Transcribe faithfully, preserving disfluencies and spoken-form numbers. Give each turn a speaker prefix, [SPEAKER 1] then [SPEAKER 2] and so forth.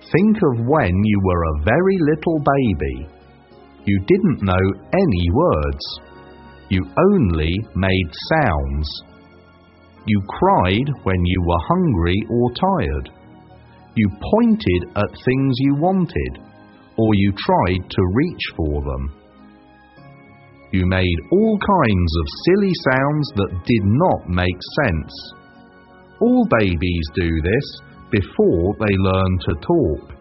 [SPEAKER 1] Think of when you were a very little baby. You didn't know any words. You only made sounds. You cried when you were hungry or tired. You pointed at things you wanted, or you tried to reach for them. You made all kinds of silly sounds that did not make sense. All babies do this before they learn to talk.